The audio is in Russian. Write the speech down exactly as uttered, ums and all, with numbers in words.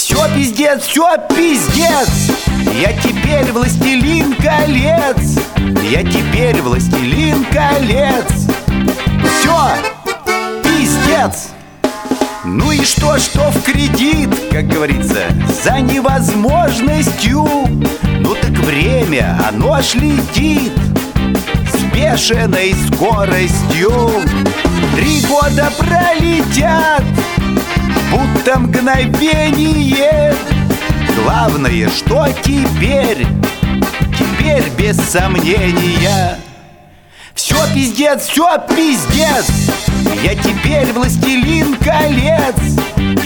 Все пиздец, все пиздец. Я теперь властелин колец. Я теперь властелин колец. Все пиздец. Ну и что, что в кредит, как говорится, за невозможностью. Ну так время, оно ж летит с бешеной скоростью. Три года пролетят, будто мгновение. Главное, что теперь, теперь без сомнения. Все пиздец, все пиздец. Я теперь властелин колец.